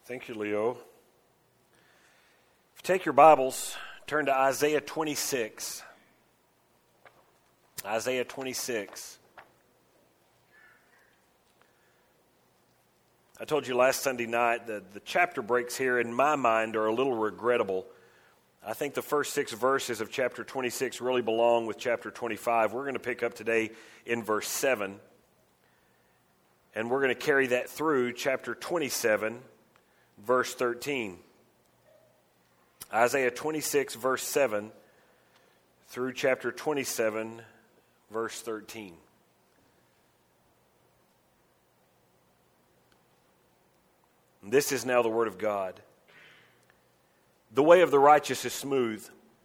Thank you, Leo. If you take your Bibles, turn to Isaiah 26. Isaiah 26. I told you last Sunday night that the chapter breaks here, in my mind, are a little regrettable. I think the first 6 verses of chapter 26 really belong with chapter 25. We're going to pick up today in verse 7. And we're going to carry that through chapter 27, verse 13. Isaiah 26, verse 7, through chapter 27, verse 13. And this is now the word of God. The way of the righteous is smooth.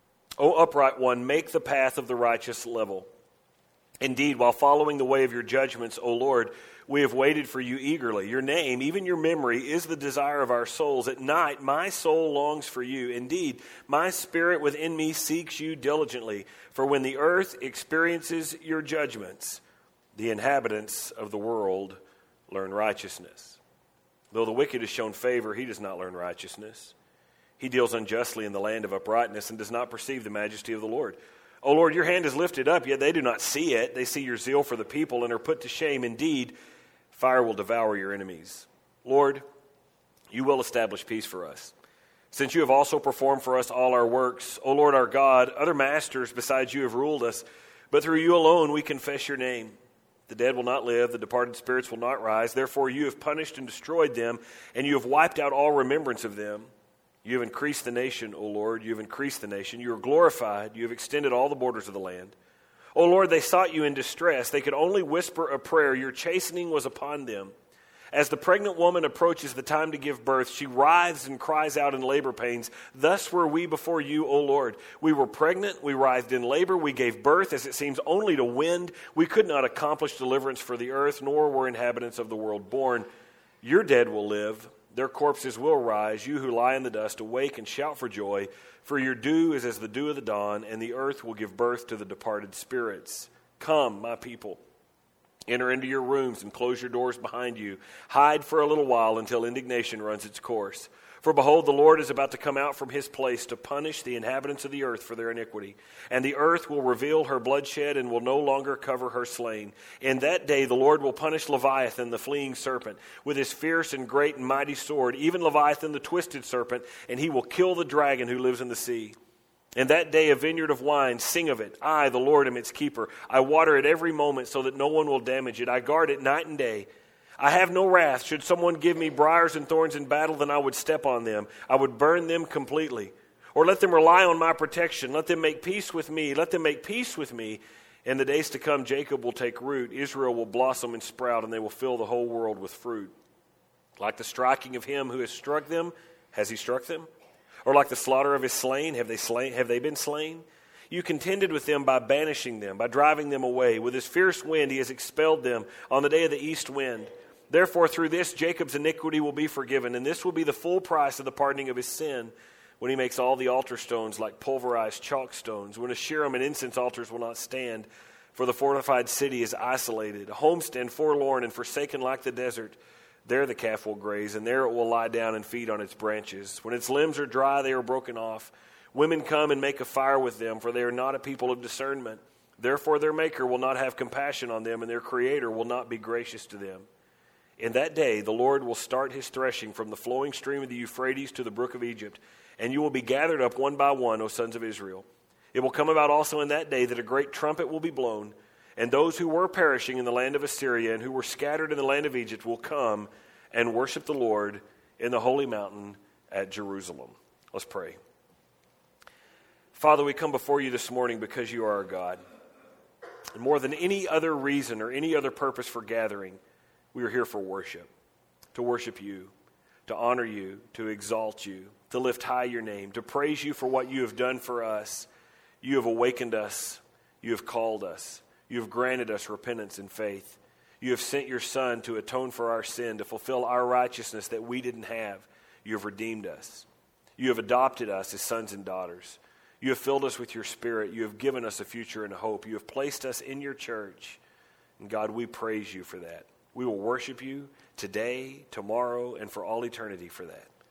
O upright one, make the path of the righteous level. Indeed, while following the way of your judgments, O Lord, we have waited for you eagerly. Your name, even your memory, is the desire of our souls. At night, my soul longs for you. Indeed, my spirit within me seeks you diligently. For when the earth experiences your judgments, the inhabitants of the world learn righteousness. Though the wicked has shown favor, he does not learn righteousness. He deals unjustly in the land of uprightness and does not perceive the majesty of the Lord. O Lord, your hand is lifted up, yet they do not see it. They see your zeal for the people and are put to shame. Indeed, fire will devour your enemies. Lord, you will establish peace for us. Since you have also performed for us all our works, O Lord our God, other masters besides you have ruled us, but through you alone we confess your name. The dead will not live, the departed spirits will not rise. Therefore you have punished and destroyed them, and you have wiped out all remembrance of them. You have increased the nation, O Lord, you have increased the nation. You are glorified, you have extended all the borders of the land. O Lord, they sought you in distress. They could only whisper a prayer. Your chastening was upon them. As the pregnant woman approaches the time to give birth, she writhes and cries out in labor pains. Thus were we before you, O Lord. We were pregnant, we writhed in labor, we gave birth, as it seems only to wind. We could not accomplish deliverance for the earth, nor were inhabitants of the world born. Your dead will live. Their corpses will rise. You who lie in the dust, awake and shout for joy. For your dew is as the dew of the dawn, and the earth will give birth to the departed spirits. Come, my people, enter into your rooms and close your doors behind you. Hide for a little while until indignation runs its course. For behold, the Lord is about to come out from his place to punish the inhabitants of the earth for their iniquity. And the earth will reveal her bloodshed and will no longer cover her slain. In that day the Lord will punish Leviathan, the fleeing serpent, with his fierce and great and mighty sword, even Leviathan, the twisted serpent, and he will kill the dragon who lives in the sea. In that day a vineyard of wine, sing of it. I, the Lord, am its keeper. I water it every moment so that no one will damage it. I guard it night and day. I have no wrath. Should someone give me briars and thorns in battle, then I would step on them. I would burn them completely. Or let them rely on my protection. Let them make peace with me. Let them make peace with me. In the days to come, Jacob will take root. Israel will blossom and sprout, and they will fill the whole world with fruit. Like the striking of him who has struck them, has he struck them? Or like the slaughter of his slain, have they been slain? You contended with them by banishing them, by driving them away. With his fierce wind he has expelled them on the day of the east wind. Therefore, through this, Jacob's iniquity will be forgiven, and this will be the full price of the pardoning of his sin, when he makes all the altar stones like pulverized chalk stones, when Asherim and incense altars will not stand, for the fortified city is isolated, a homestead forlorn and forsaken like the desert. There the calf will graze, and there it will lie down and feed on its branches. When its limbs are dry, they are broken off. Women come and make a fire with them, for they are not a people of discernment. Therefore their Maker will not have compassion on them, and their Creator will not be gracious to them. In that day the Lord will start his threshing from the flowing stream of the Euphrates to the brook of Egypt, and you will be gathered up one by one, O sons of Israel. It will come about also in that day that a great trumpet will be blown, and those who were perishing in the land of Assyria and who were scattered in the land of Egypt will come and worship the Lord in the holy mountain at Jerusalem. Let's pray. Father, we come before you this morning because you are our God. And more than any other reason or any other purpose for gathering, we are here for worship, to worship you, to honor you, to exalt you, to lift high your name, to praise you for what you have done for us. You have awakened us. You have called us. You have granted us repentance and faith. You have sent your Son to atone for our sin, to fulfill our righteousness that we didn't have. You have redeemed us. You have adopted us as sons and daughters. You have filled us with your Spirit. You have given us a future and a hope. You have placed us in your church. And God, we praise you for that. We will worship you today, tomorrow, and for all eternity for that.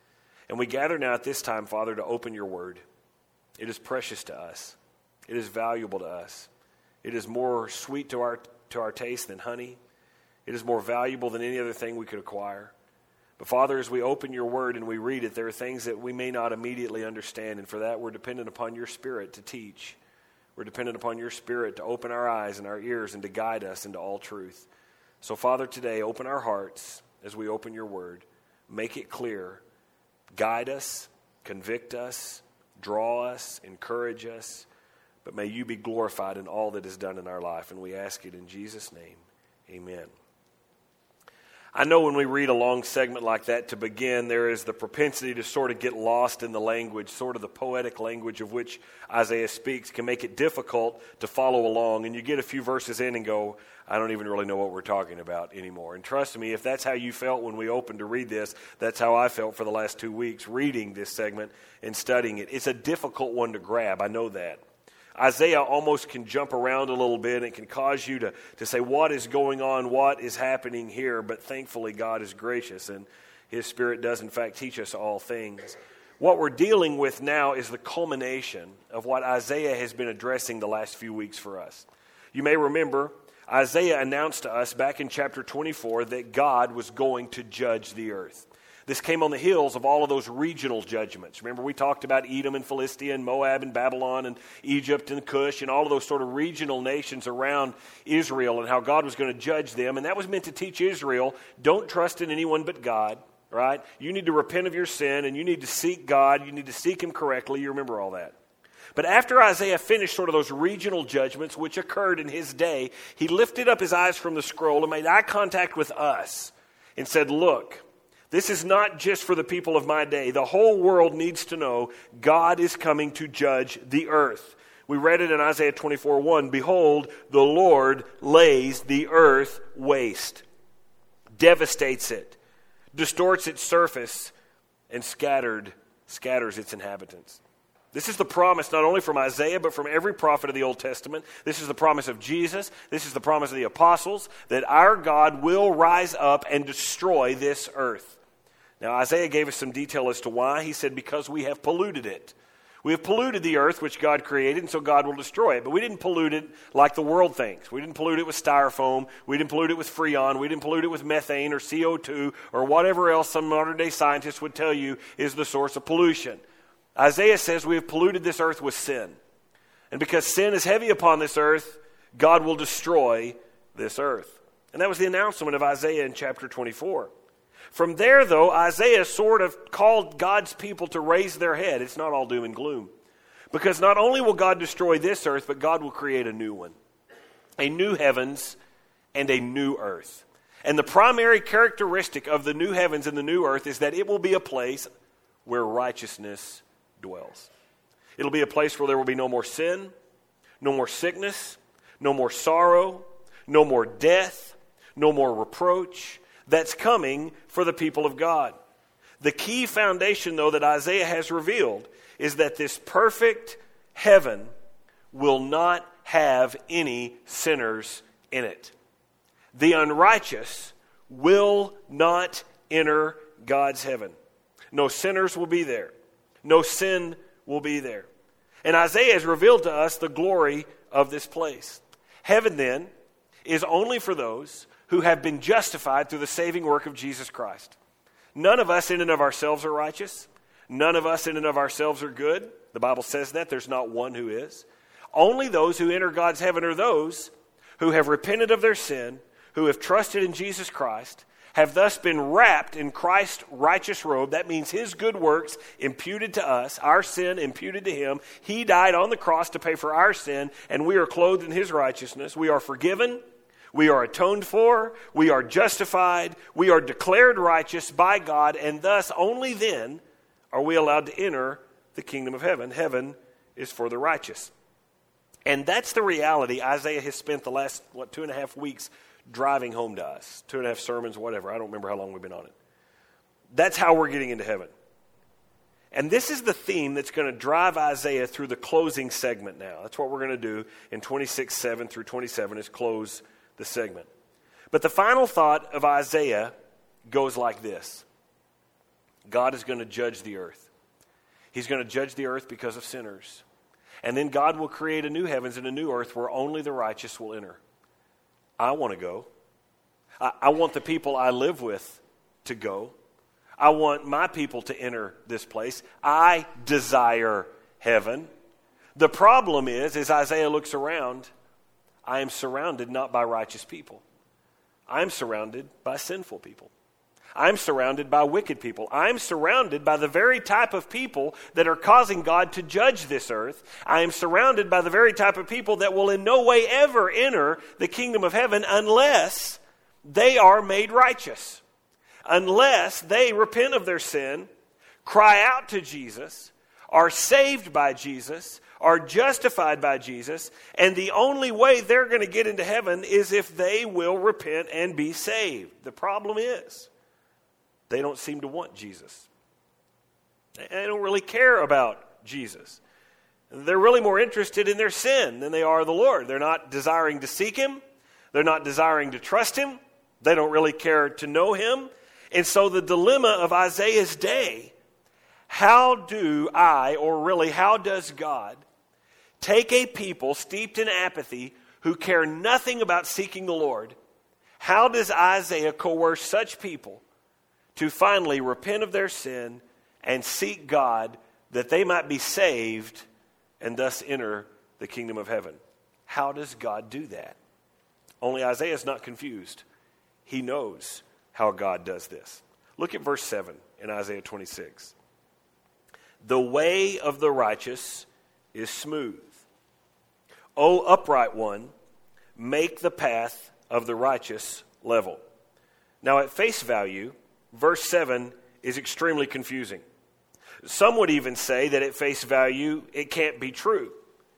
And we gather now at this time, Father, to open your word. It is precious to us. It is valuable to us. It is more sweet to our taste than honey. It is more valuable than any other thing we could acquire. But Father, as we open your word and we read it, there are things that we may not immediately understand. And for that, we're dependent upon your Spirit to teach. We're dependent upon your Spirit to open our eyes and our ears and to guide us into all truth. So Father, today, open our hearts as we open your word. Make it clear. Guide us, convict us, draw us, encourage us. But may you be glorified in all that is done in our life. And we ask it in Jesus' name. Amen. I know when we read a long segment like that to begin, there is the propensity to sort of get lost in the language, sort of the poetic language of which Isaiah speaks can make it difficult to follow along. And you get a few verses in and go, I don't even really know what we're talking about anymore. And trust me, if that's how you felt when we opened to read this, that's how I felt for the last 2 weeks reading this segment and studying it. It's a difficult one to grab. I know that. Isaiah almost can jump around a little bit and it can cause you to say, what is going on? What is happening here? But thankfully, God is gracious and his Spirit does, in fact, teach us all things. What we're dealing with now is the culmination of what Isaiah has been addressing the last few weeks for us. You may remember, Isaiah announced to us back in chapter 24 that God was going to judge the earth. This came on the heels of all of those regional judgments. Remember, we talked about Edom and Philistia and Moab and Babylon and Egypt and Cush and all of those sort of regional nations around Israel and how God was going to judge them. And that was meant to teach Israel, don't trust in anyone but God, right? You need to repent of your sin and you need to seek God. You need to seek him correctly. You remember all that. But after Isaiah finished sort of those regional judgments which occurred in his day, he lifted up his eyes from the scroll and made eye contact with us and said, look, this is not just for the people of my day. The whole world needs to know God is coming to judge the earth. We read it in Isaiah 24:1. Behold, the Lord lays the earth waste, devastates it, distorts its surface, and scatters its inhabitants. This is the promise not only from Isaiah, but from every prophet of the Old Testament. This is the promise of Jesus. This is the promise of the apostles, that our God will rise up and destroy this earth. Now, Isaiah gave us some detail as to why. He said, because we have polluted it. We have polluted the earth, which God created, and so God will destroy it. But we didn't pollute it like the world thinks. We didn't pollute it with styrofoam. We didn't pollute it with Freon. We didn't pollute it with methane or CO2 or whatever else some modern-day scientists would tell you is the source of pollution. Isaiah says we have polluted this earth with sin. And because sin is heavy upon this earth, God will destroy this earth. And that was the announcement of Isaiah in chapter 24. From there, though, Isaiah sort of called God's people to raise their head. It's not all doom and gloom. Because not only will God destroy this earth, but God will create a new one. A new heavens and a new earth. And the primary characteristic of the new heavens and the new earth is that it will be a place where righteousness dwells. It'll be a place where there will be no more sin, no more sickness, no more sorrow, no more death, no more reproach. That's coming for the people of God. The key foundation, though, that Isaiah has revealed is that this perfect heaven will not have any sinners in it. The unrighteous will not enter God's heaven. No sinners will be there. No sin will be there. And Isaiah has revealed to us the glory of this place. Heaven, then, is only for those who have been justified through the saving work of Jesus Christ. None of us in and of ourselves are righteous. None of us in and of ourselves are good. The Bible says that. There's not one who is. Only those who enter God's heaven are those who have repented of their sin, who have trusted in Jesus Christ, have thus been wrapped in Christ's righteous robe. That means his good works imputed to us, our sin imputed to him. He died on the cross to pay for our sin, and we are clothed in his righteousness. We are forgiven. We are atoned for, we are justified, we are declared righteous by God, and thus only then are we allowed to enter the kingdom of heaven. Heaven is for the righteous. And that's the reality Isaiah has spent the last, 2.5 weeks driving home to us. 2.5 sermons, whatever. I don't remember how long we've been on it. That's how we're getting into heaven. And this is the theme that's going to drive Isaiah through the closing segment now. That's what we're going to do in 26:7 through 27 is close the segment. But the final thought of Isaiah goes like this. God is going to judge the earth. He's going to judge the earth because of sinners. And then God will create a new heavens and a new earth where only the righteous will enter. I want to go. I want the people I live with to go. I want my people to enter this place. I desire heaven. The problem is, as Isaiah looks around, I am surrounded not by righteous people. I'm surrounded by sinful people. I'm surrounded by wicked people. I'm surrounded by the very type of people that are causing God to judge this earth. I am surrounded by the very type of people that will in no way ever enter the kingdom of heaven unless they are made righteous. Unless they repent of their sin, cry out to Jesus, are saved by Jesus, are justified by Jesus, and the only way they're going to get into heaven is if they will repent and be saved. The problem is, they don't seem to want Jesus. They don't really care about Jesus. They're really more interested in their sin than they are the Lord. They're not desiring to seek Him. They're not desiring to trust Him. They don't really care to know Him. And so the dilemma of Isaiah's day, how does God take a people steeped in apathy who care nothing about seeking the Lord? How does Isaiah coerce such people to finally repent of their sin and seek God that they might be saved and thus enter the kingdom of heaven? How does God do that? Only Isaiah is not confused. He knows how God does this. Look at verse 7 in Isaiah 26. The way of the righteous is smooth. O upright one, make the path of the righteous level. Now at face value, verse 7 is extremely confusing. Some would even say that at face value, it can't be true.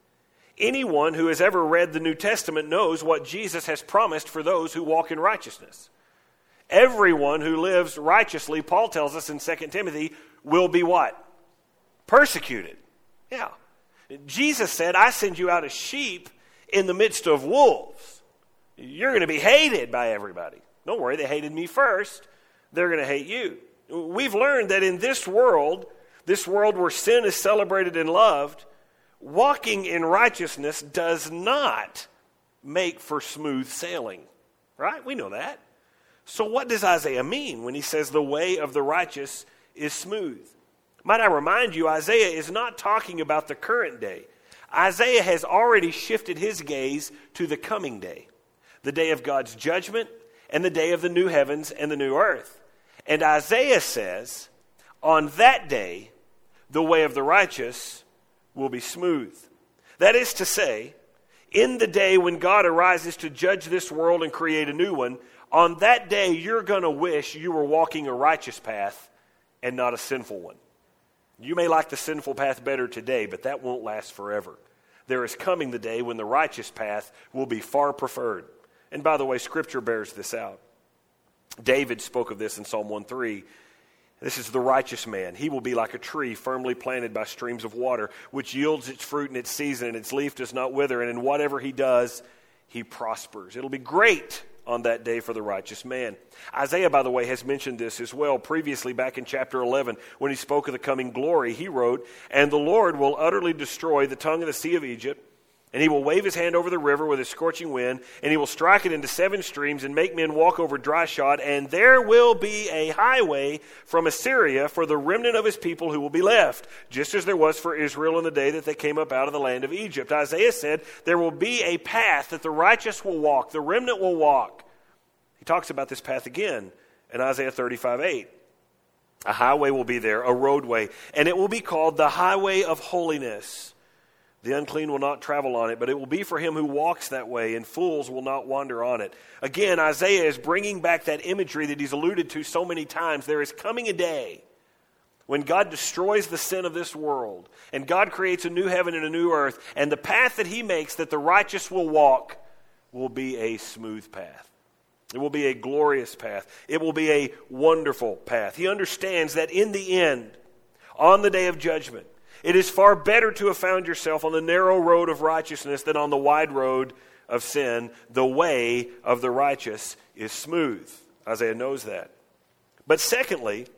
Anyone who has ever read the New Testament knows what Jesus has promised for those who walk in righteousness. Everyone who lives righteously, Paul tells us in 2 Timothy, will be what? Persecuted. Yeah. Jesus said, I send you out as sheep in the midst of wolves. You're going to be hated by everybody. Don't worry, they hated me first. They're going to hate you. We've learned that in this world where sin is celebrated and loved, walking in righteousness does not make for smooth sailing. Right? We know that. So what does Isaiah mean when he says the way of the righteous is smooth? Might I remind you, Isaiah is not talking about the current day. Isaiah has already shifted his gaze to the coming day, the day of God's judgment and the day of the new heavens and the new earth. And Isaiah says, on that day, the way of the righteous will be smooth. That is to say, in the day when God arises to judge this world and create a new one, on that day you're going to wish you were walking a righteous path and not a sinful one. You may like the sinful path better today, but that won't last forever. There is coming the day when the righteous path will be far preferred. And by the way, Scripture bears this out. David spoke of this in Psalm 1:3. This is the righteous man. He will be like a tree firmly planted by streams of water, which yields its fruit in its season, and its leaf does not wither. And in whatever he does, he prospers. It'll be great on that day for the righteous man. Isaiah, by the way, has mentioned this as well previously back in chapter 11 when he spoke of the coming glory. He wrote, and the Lord will utterly destroy the tongue of the sea of Egypt, and he will wave his hand over the river with a scorching wind, and he will strike it into 7 streams and make men walk over dry shod, and there will be a highway from Assyria for the remnant of his people who will be left, just as there was for Israel in the day that they came up out of the land of Egypt. Isaiah said there will be a path that the righteous will walk, the remnant will walk. He talks about this path again in Isaiah 35:8. A highway will be there, a roadway, and it will be called the highway of holiness. The unclean will not travel on it, but it will be for him who walks that way, and fools will not wander on it. Again, Isaiah is bringing back that imagery that he's alluded to so many times. There is coming a day when God destroys the sin of this world, and God creates a new heaven and a new earth, and the path that he makes that the righteous will walk will be a smooth path. It will be a glorious path. It will be a wonderful path. He understands that in the end, on the day of judgment, it is far better to have found yourself on the narrow road of righteousness than on the wide road of sin. The way of the righteous is smooth. Isaiah knows that. But secondly,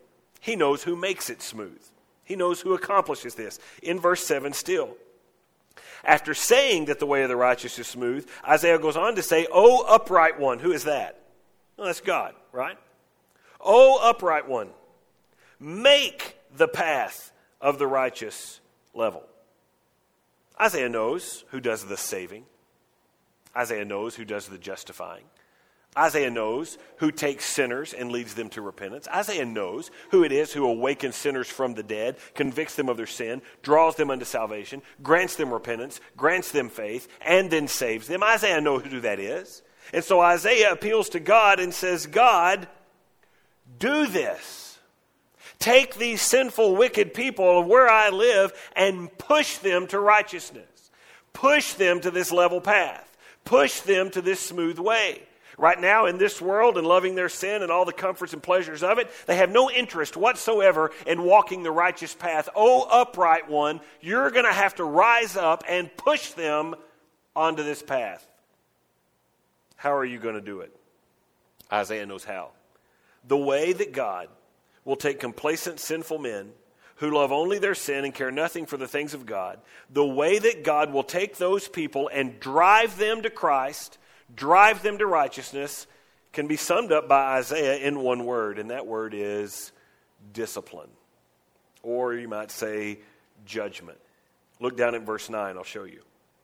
He knows who makes it smooth. He knows who accomplishes this. In verse 7 still. After saying that the way of the righteous is smooth, Isaiah goes on to say, O upright one. Who is that? Well, that's God, right? O upright one, make the path of the righteous level. Isaiah knows who does the saving. Isaiah knows who does the justifying. Isaiah knows who takes sinners and leads them to repentance. Isaiah knows who it is who awakens sinners from the dead, convicts them of their sin, draws them unto salvation, grants them repentance, grants them faith, and then saves them. Isaiah knows who that is. And so Isaiah appeals to God and says, God, do this. Take these sinful, wicked people of where I live and push them to righteousness. Push them to this level path. Push them to this smooth way. Right now in this world and loving their sin and all the comforts and pleasures of it, they have no interest whatsoever in walking the righteous path. Oh, upright one, you're going to have to rise up and push them onto this path. How are you going to do it? Isaiah knows how. The way that God will take complacent, sinful men who love only their sin and care nothing for the things of God, the way that God will take those people and drive them to Christ, drive them to righteousness, can be summed up by Isaiah in one word, and that word is discipline. Or you might say judgment. Look down at verse 9, I'll show you.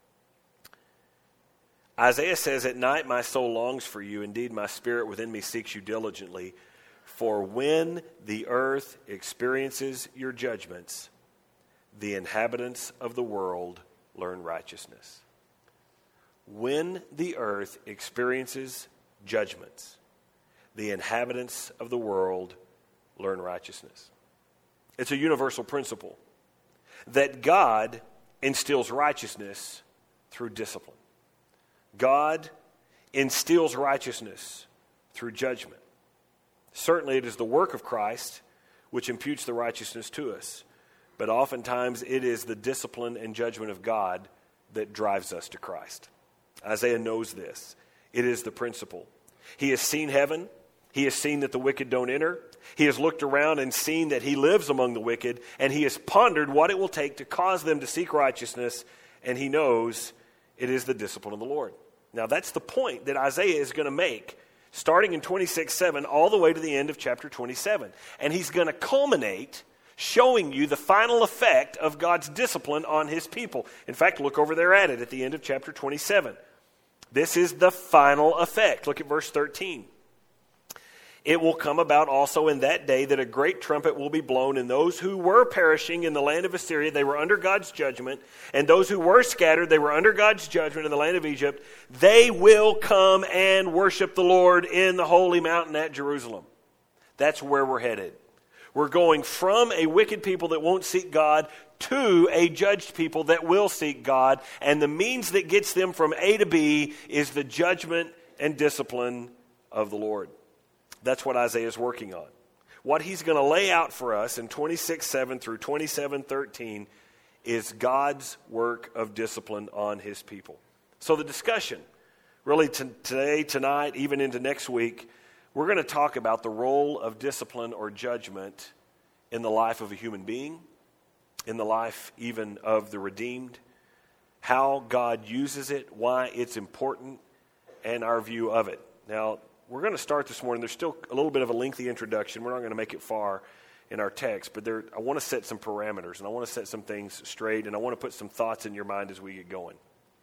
Isaiah says, At night my soul longs for you. Indeed, my spirit within me seeks you diligently. For when the earth experiences your judgments, the inhabitants of the world learn righteousness. When the earth experiences judgments, the inhabitants of the world learn righteousness. It's a universal principle that God instills righteousness through discipline. God instills righteousness through judgment. Certainly it is the work of Christ which imputes the righteousness to us, but oftentimes it is the discipline and judgment of God that drives us to Christ. Isaiah knows this. It is the principle. He has seen heaven. He has seen that the wicked don't enter. He has looked around and seen that he lives among the wicked, and he has pondered what it will take to cause them to seek righteousness, and he knows it is the discipline of the Lord. Now that's the point that Isaiah is going to make, starting in 26:7 all the way to the end of chapter 27. And he's going to culminate showing you the final effect of God's discipline on his people. In fact, look over there at it at the end of chapter 27. This is the final effect. Look at verse 13. It will come about also in that day that a great trumpet will be blown, and those who were perishing in the land of Assyria, they were under God's judgment, and those who were scattered, they were under God's judgment in the land of Egypt. They will come and worship the Lord in the holy mountain at Jerusalem. That's where we're headed. We're going from a wicked people that won't seek God to a judged people that will seek God, and the means that gets them from A to B is the judgment and discipline of the Lord. That's what Isaiah is working on. What he's going to lay out for us in 26:7 through 27:13 is God's work of discipline on his people. So the discussion, really today, tonight, even into next week, we're going to talk about the role of discipline or judgment in the life of a human being, in the life even of the redeemed, how God uses it, why it's important, and our view of it. Now, we're going to start this morning. There's still a little bit of a lengthy introduction. We're not going to make it far in our text, but I want to set some parameters, and I want to set some things straight, and I want to put some thoughts in your mind as we get going.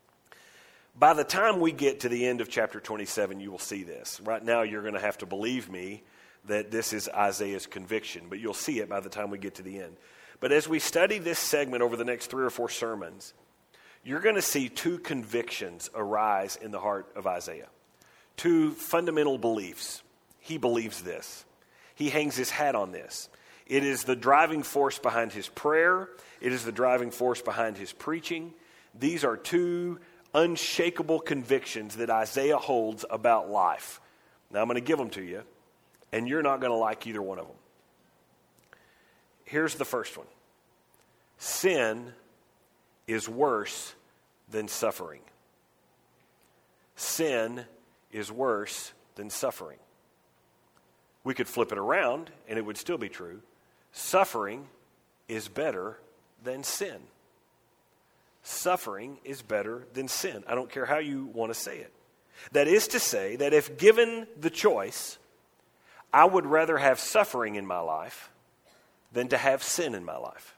By the time we get to the end of chapter 27, you will see this. Right now, you're going to have to believe me that this is Isaiah's conviction, but you'll see it by the time we get to the end. But as we study this segment over the next 3 or 4 sermons, you're going to see 2 convictions arise in the heart of Isaiah. 2 fundamental beliefs. He believes this. He hangs his hat on this. It is the driving force behind his prayer. It is the driving force behind his preaching. These are 2 unshakable convictions that Isaiah holds about life. Now I'm going to give them to you, and you're not going to like either one of them. Here's the first one. Sin is worse than suffering. Sin is worse than suffering. We could flip it around, and it would still be true. suffering is better than sin. Suffering is better than sin. I don't care how you want to say it. That is to say that if given the choice, I would rather have suffering in my life than to have sin in my life.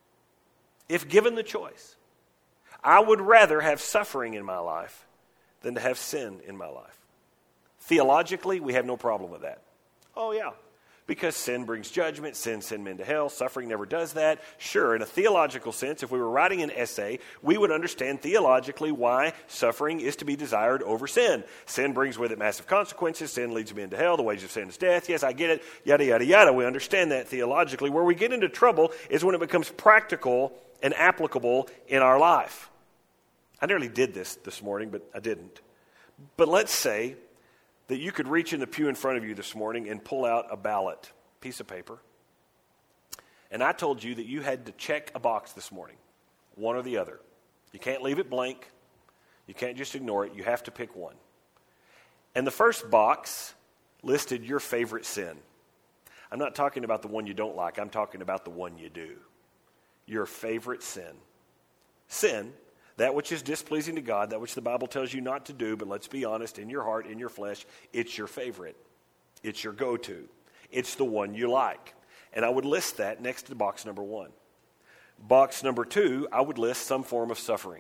If given the choice, I would rather have suffering in my life than to have sin in my life. Theologically, we have no problem with that. Oh, yeah. Because sin brings judgment, sin sends men to hell, suffering never does that. Sure, in a theological sense, if we were writing an essay, we would understand theologically why suffering is to be desired over sin. Sin brings with it massive consequences, sin leads men to hell, the wages of sin is death. Yes, I get it, yada, yada, yada. We understand that theologically. Where we get into trouble is when it becomes practical and applicable in our life. I nearly did this morning, but I didn't. But let's say that you could reach in the pew in front of you this morning and pull out a ballot, piece of paper, and I told you that you had to check a box this morning, one or the other. You can't leave it blank. You can't just ignore it. You have to pick one. And the first box listed your favorite sin. I'm not talking about the one you don't like. I'm talking about the one you do. Your favorite sin. Sin, that which is displeasing to God, that which the Bible tells you not to do, but let's be honest, in your heart, in your flesh, it's your favorite. It's your go-to. It's the one you like. And I would list that next to box number 1. Box number 2, I would list some form of suffering.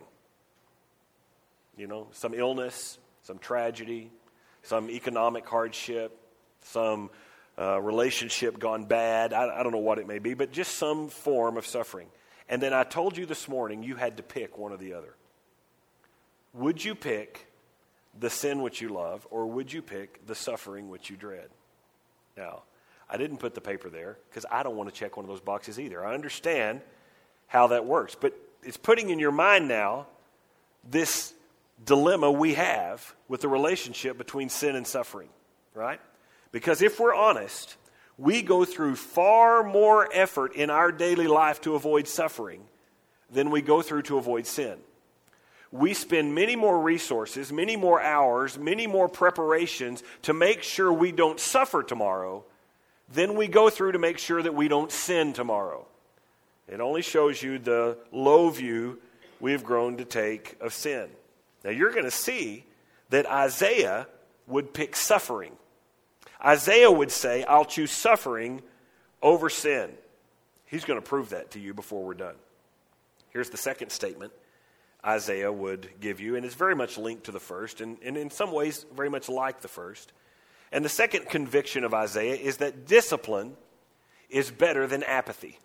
You know, some illness, some tragedy, some economic hardship, some relationship gone bad. I don't know what it may be, but just some form of suffering. And then I told you this morning you had to pick one or the other. Would you pick the sin which you love, or would you pick the suffering which you dread? Now, I didn't put the paper there because I don't want to check one of those boxes either. I understand how that works, but it's putting in your mind now this dilemma we have with the relationship between sin and suffering, right? Because if we're honest, we go through far more effort in our daily life to avoid suffering than we go through to avoid sin. We spend many more resources, many more hours, many more preparations to make sure we don't suffer tomorrow than we go through to make sure that we don't sin tomorrow. It only shows you the low view we've grown to take of sin. Now you're going to see that Isaiah would pick suffering. Isaiah would say, I'll choose suffering over sin. He's going to prove that to you before we're done. Here's the second statement Isaiah would give you, and it's very much linked to the first, and in some ways very much like the first. And the second conviction of Isaiah is that discipline is better than apathy.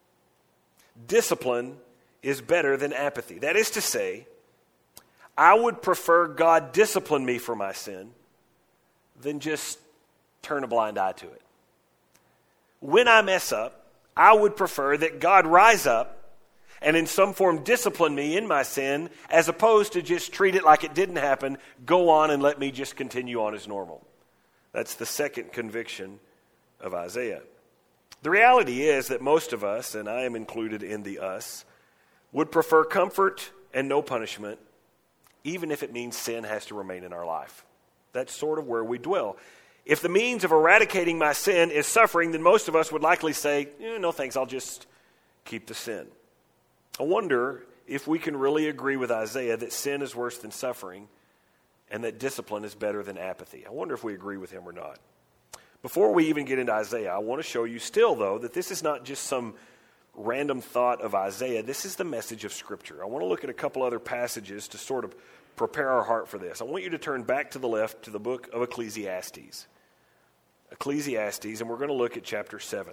Discipline is better than apathy. That is to say, I would prefer God discipline me for my sin than just turn a blind eye to it. When I mess up, I would prefer that God rise up and in some form discipline me in my sin, as opposed to just treat it like it didn't happen, go on and let me just continue on as normal. That's the second conviction of Isaiah. The reality is that most of us, and I am included in the us, would prefer comfort and no punishment, even if it means sin has to remain in our life. That's sort of where we dwell. If the means of eradicating my sin is suffering, then most of us would likely say, no thanks, I'll just keep the sin. I wonder if we can really agree with Isaiah that sin is worse than suffering and that discipline is better than apathy. I wonder if we agree with him or not. Before we even get into Isaiah, I want to show you still, though, that this is not just some random thought of Isaiah. This is the message of Scripture. I want to look at a couple other passages to sort of prepare our heart for this. I want you to turn back to the left to the book of Ecclesiastes. Ecclesiastes, and we're going to look at chapter 7.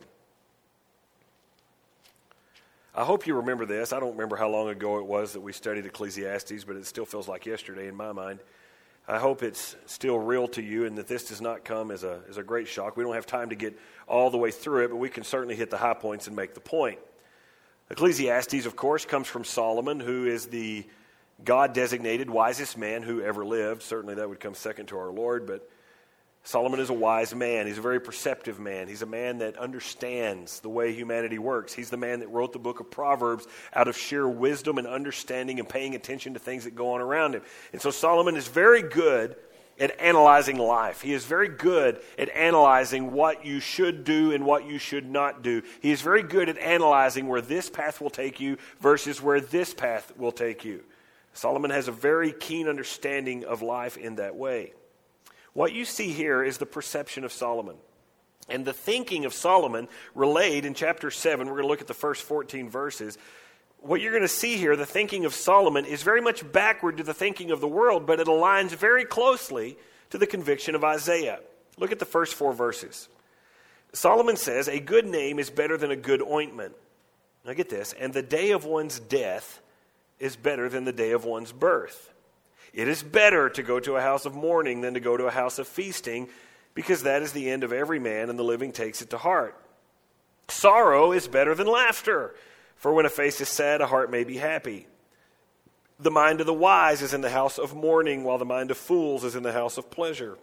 I hope you remember this. I don't remember how long ago it was that we studied Ecclesiastes, but it still feels like yesterday in my mind. I hope it's still real to you and that this does not come as a great shock. We don't have time to get all the way through it, but we can certainly hit the high points and make the point. Ecclesiastes, of course, comes from Solomon, who is the God-designated wisest man who ever lived. Certainly that would come second to our Lord, but Solomon is a wise man. He's a very perceptive man. He's a man that understands the way humanity works. He's the man that wrote the book of Proverbs out of sheer wisdom and understanding and paying attention to things that go on around him. And so Solomon is very good at analyzing life. He is very good at analyzing what you should do and what you should not do. He is very good at analyzing where this path will take you versus where this path will take you. Solomon has a very keen understanding of life in that way. What you see here is the perception of Solomon. And the thinking of Solomon relayed in chapter 7. We're going to look at the first 14 verses. What you're going to see here, the thinking of Solomon, is very much backward to the thinking of the world, but it aligns very closely to the conviction of Isaiah. Look at the first 4 verses. Solomon says, "A good name is better than a good ointment." Now get this. "And the day of one's death is better than the day of one's birth. It is better to go to a house of mourning than to go to a house of feasting, because that is the end of every man, and the living takes it to heart. Sorrow is better than laughter, for when a face is sad, a heart may be happy. The mind of the wise is in the house of mourning, while the mind of fools is in the house of pleasure."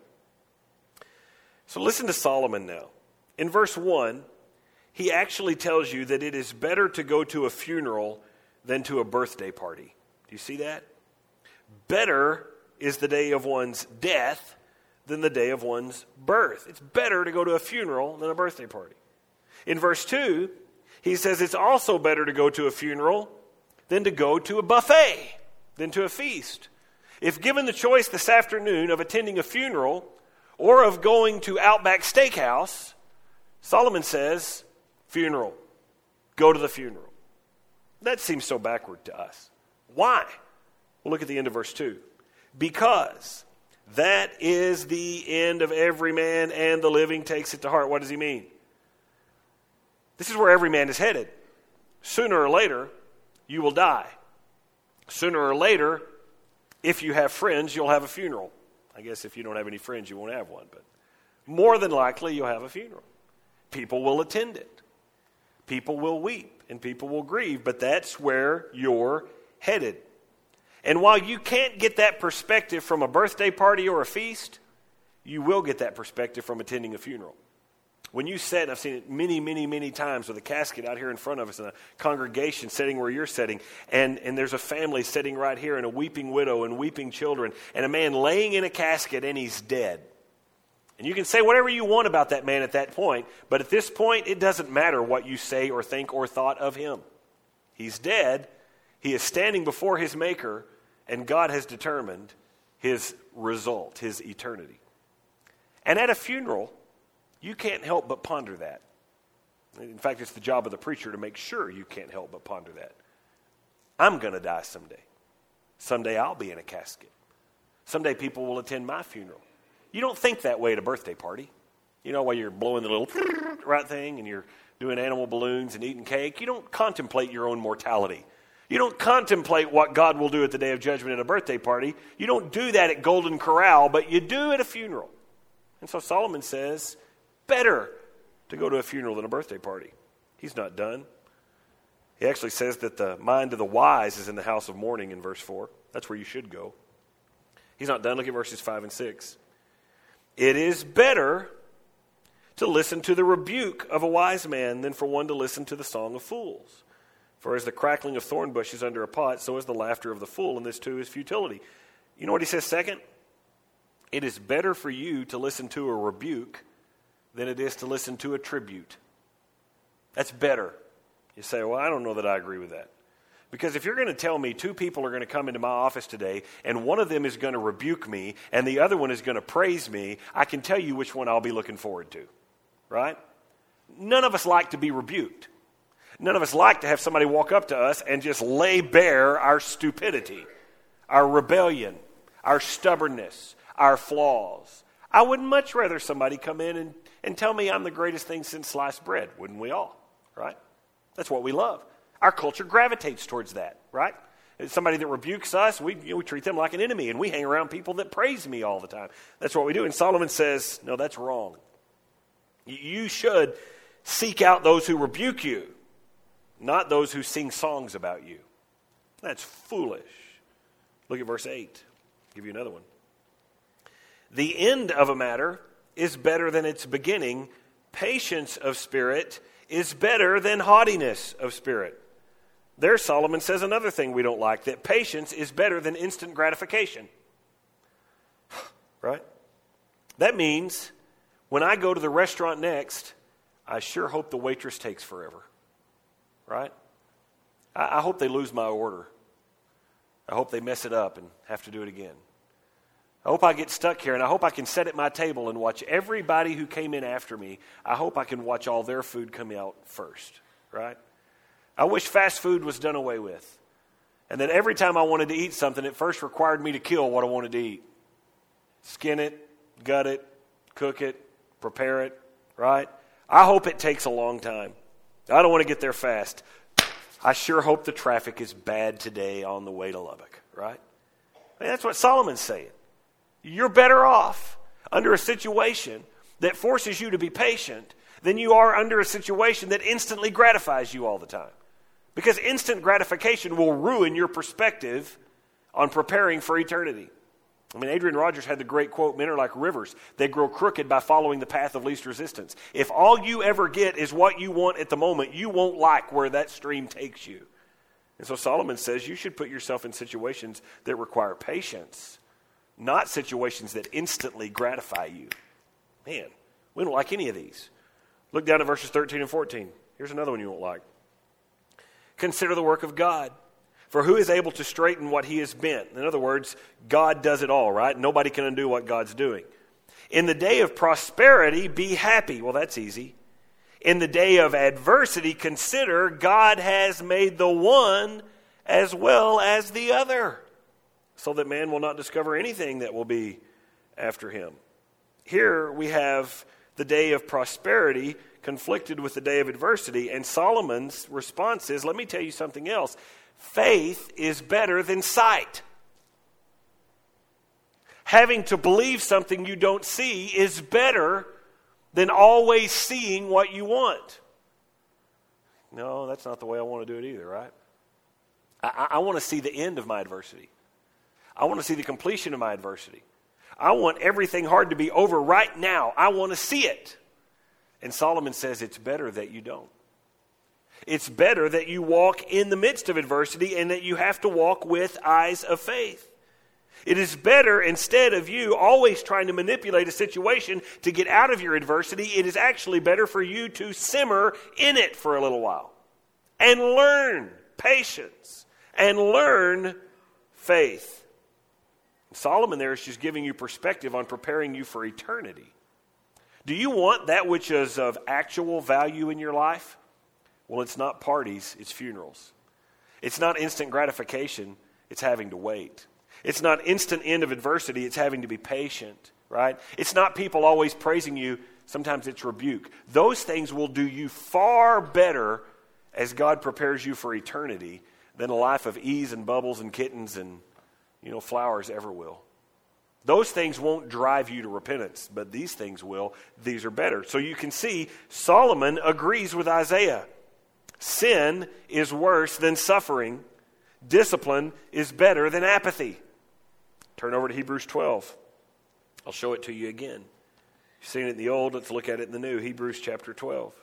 So listen to Solomon now. In verse 1, he actually tells you that it is better to go to a funeral than to a birthday party. Do you see that? Better is the day of one's death than the day of one's birth. It's better to go to a funeral than a birthday party. In verse 2, he says it's also better to go to a funeral than to go to a buffet, than to a feast. If given the choice this afternoon of attending a funeral or of going to Outback Steakhouse, Solomon says, funeral. Go to the funeral. That seems so backward to us. Why? Well, look at the end of verse 2. "Because that is the end of every man, and the living takes it to heart." What does he mean? This is where every man is headed. Sooner or later, you will die. Sooner or later, if you have friends, you'll have a funeral. I guess if you don't have any friends, you won't have one. But more than likely, you'll have a funeral. People will attend it. People will weep, and people will grieve. But that's where you're headed. And while you can't get that perspective from a birthday party or a feast, you will get that perspective from attending a funeral. When you sit, and I've seen it many, many, many times with a casket out here in front of us and a congregation sitting where you're sitting, and there's a family sitting right here and a weeping widow and weeping children and a man laying in a casket and he's dead. And you can say whatever you want about that man at that point, but at this point it doesn't matter what you say or think or thought of him. He's dead. He is standing before his Maker, and God has determined his result, his eternity. And at a funeral, you can't help but ponder that. In fact, it's the job of the preacher to make sure you can't help but ponder that. I'm going to die someday. Someday I'll be in a casket. Someday people will attend my funeral. You don't think that way at a birthday party. You know, while you're blowing the little right thing and you're doing animal balloons and eating cake, you don't contemplate your own mortality. You don't contemplate what God will do at the day of judgment at a birthday party. You don't do that at Golden Corral, but you do at a funeral. And so Solomon says, better to go to a funeral than a birthday party. He's not done. He actually says that the mind of the wise is in the house of mourning in verse 4. That's where you should go. He's not done. Look at verses 5 and 6. It is better to listen to the rebuke of a wise man than for one to listen to the song of fools. For as the crackling of thorn bushes under a pot, so is the laughter of the fool, and this too is futility. You know what he says second? It is better for you to listen to a rebuke than it is to listen to a tribute. That's better. You say, well, I don't know that I agree with that. Because if you're going to tell me two people are going to come into my office today, and one of them is going to rebuke me, and the other one is going to praise me, I can tell you which one I'll be looking forward to. Right? None of us like to be rebuked. None of us like to have somebody walk up to us and just lay bare our stupidity, our rebellion, our stubbornness, our flaws. I would much rather somebody come in and tell me I'm the greatest thing since sliced bread, wouldn't we all? Right? That's what we love. Our culture gravitates towards that, right? Somebody that rebukes us, we treat them like an enemy, and we hang around people that praise me all the time. That's what we do. And Solomon says, no, that's wrong. You should seek out those who rebuke you, not those who sing songs about you. That's foolish. Look at verse 8. I'll give you another one. The end of a matter is better than its beginning. Patience of spirit is better than haughtiness of spirit. There Solomon says another thing we don't like, that patience is better than instant gratification. right? That means when I go to the restaurant next, I sure hope the waitress takes forever, right? I hope they lose my order. I hope they mess it up and have to do it again. I hope I get stuck here, and I hope I can sit at my table and watch everybody who came in after me. I hope I can watch all their food come out first, right? I wish fast food was done away with, and that every time I wanted to eat something, it first required me to kill what I wanted to eat. Skin it, gut it, cook it, prepare it, right? I hope it takes a long time. I don't want to get there fast. I sure hope the traffic is bad today on the way to Lubbock, right? I mean, that's what Solomon's saying. You're better off under a situation that forces you to be patient than you are under a situation that instantly gratifies you all the time. Because instant gratification will ruin your perspective on preparing for eternity. I mean, Adrian Rogers had the great quote, "Men are like rivers. They grow crooked by following the path of least resistance." If all you ever get is what you want at the moment, you won't like where that stream takes you. And so Solomon says you should put yourself in situations that require patience, not situations that instantly gratify you. Man, we don't like any of these. Look down at verses 13 and 14. Here's another one you won't like. Consider the work of God. For who is able to straighten what he has bent? In other words, God does it all, right? Nobody can undo what God's doing. In the day of prosperity, be happy. Well, that's easy. In the day of adversity, consider God has made the one as well as the other, so that man will not discover anything that will be after him. Here we have the day of prosperity conflicted with the day of adversity, and Solomon's response is, let me tell you something else. Faith is better than sight. Having to believe something you don't see is better than always seeing what you want. No, that's not the way I want to do it either, right? I want to see the end of my adversity. I want to see the completion of my adversity. I want everything hard to be over right now. I want to see it. And Solomon says it's better that you don't. It's better that you walk in the midst of adversity and that you have to walk with eyes of faith. It is better, instead of you always trying to manipulate a situation to get out of your adversity, it is actually better for you to simmer in it for a little while and learn patience and learn faith. Solomon there is just giving you perspective on preparing you for eternity. Do you want that which is of actual value in your life? Well, it's not parties, it's funerals. It's not instant gratification, it's having to wait. It's not instant end of adversity, it's having to be patient, right? It's not people always praising you, sometimes it's rebuke. Those things will do you far better as God prepares you for eternity than a life of ease and bubbles and kittens and, flowers ever will. Those things won't drive you to repentance, but these things will. These are better. So you can see Solomon agrees with Isaiah. Sin is worse than suffering. Discipline is better than apathy. Turn over to Hebrews 12. I'll show it to you again. You've seen it in the old, let's look at it in the new. Hebrews chapter 12.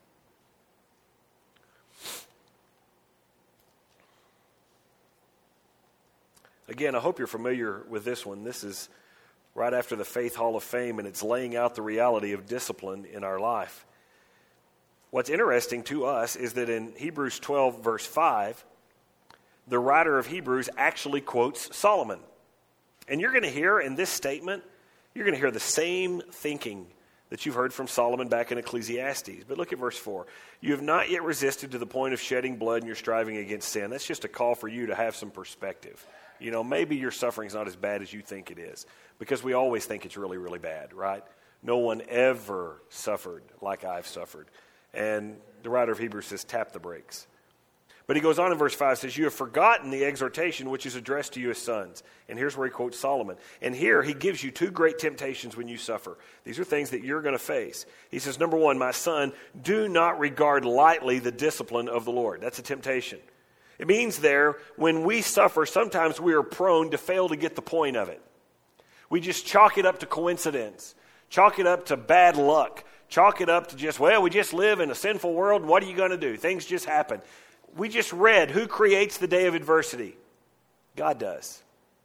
Again, I hope you're familiar with this one. This is right after the Faith Hall of Fame, and it's laying out the reality of discipline in our life. What's interesting to us is that in Hebrews 12, verse 5, the writer of Hebrews actually quotes Solomon. And you're going to hear in this statement, you're going to hear the same thinking that you've heard from Solomon back in Ecclesiastes. But look at verse 4. You have not yet resisted to the point of shedding blood and you're striving against sin. That's just a call for you to have some perspective. Maybe your suffering's not as bad as you think it is. Because we always think it's really, really bad, right? No one ever suffered like I've suffered. And the writer of Hebrews says, tap the brakes. But he goes on in verse 5, says, you have forgotten the exhortation which is addressed to you as sons. And here's where he quotes Solomon. And here he gives you two great temptations when you suffer. These are things that you're going to face. He says, number one, my son, do not regard lightly the discipline of the Lord. That's a temptation. It means there, when we suffer, sometimes we are prone to fail to get the point of it. We just chalk it up to coincidence. Chalk it up to bad luck. Chalk it up to just, we just live in a sinful world. What are you going to do? Things just happen. We just read, who creates the day of adversity? God does.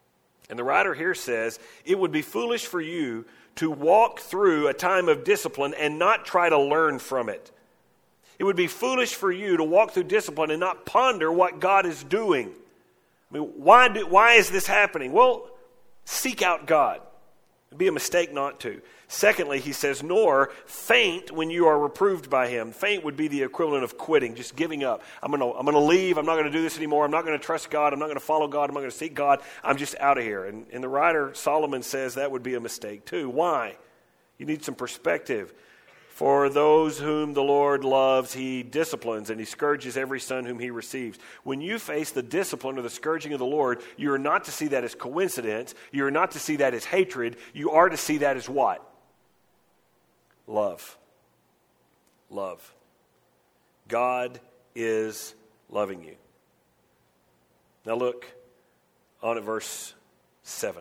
And the writer here says, it would be foolish for you to walk through a time of discipline and not try to learn from it. It would be foolish for you to walk through discipline and not ponder what God is doing. I mean, why is this happening? Well, seek out God. It'd be a mistake not to. Secondly, he says, nor faint when you are reproved by him. Faint would be the equivalent of quitting, just giving up. I'm going to leave. I'm not going to do this anymore. I'm not going to trust God. I'm not going to follow God. I'm not going to seek God. I'm just out of here. And the writer, Solomon, says that would be a mistake too. Why? You need some perspective. For those whom the Lord loves, he disciplines, and he scourges every son whom he receives. When you face the discipline or the scourging of the Lord, you are not to see that as coincidence. You are not to see that as hatred. You are to see that as what? Love. Love. God is loving you. Now look on at verse 7.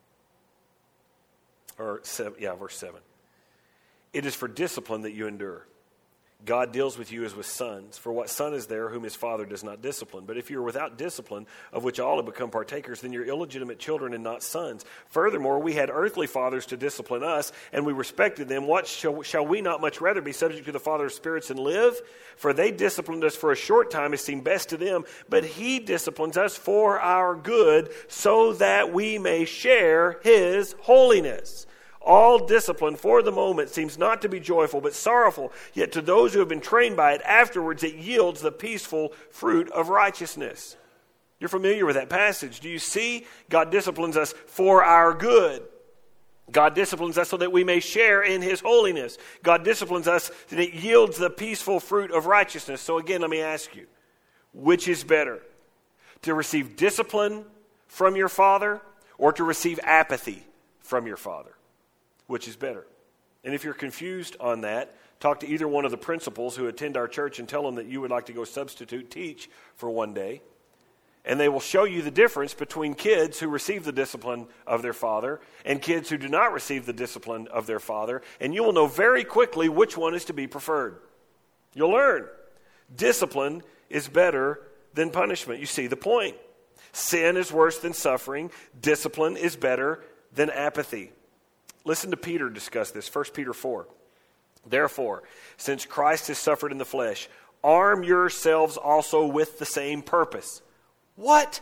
Verse 7. It is for discipline that you endure. God deals with you as with sons. For what son is there whom his father does not discipline? But if you are without discipline, of which all have become partakers, then you're illegitimate children and not sons. Furthermore, we had earthly fathers to discipline us, and we respected them. What shall we not much rather be subject to the Father of spirits and live? For they disciplined us for a short time as seemed best to them, but he disciplines us for our good, so that we may share his holiness. All discipline for the moment seems not to be joyful, but sorrowful. Yet to those who have been trained by it, afterwards it yields the peaceful fruit of righteousness. You're familiar with that passage. Do you see? God disciplines us for our good. God disciplines us so that we may share in his holiness. God disciplines us and it yields the peaceful fruit of righteousness. So again, let me ask you, which is better? To receive discipline from your father or to receive apathy from your father? Which is better? And if you're confused on that, talk to either one of the principals who attend our church and tell them that you would like to go substitute teach for one day. And they will show you the difference between kids who receive the discipline of their father and kids who do not receive the discipline of their father. And you will know very quickly which one is to be preferred. You'll learn. Discipline is better than punishment. You see the point. Sin is worse than suffering. Discipline is better than apathy. Listen to Peter discuss this, 1 Peter 4. Therefore, since Christ has suffered in the flesh, arm yourselves also with the same purpose. What?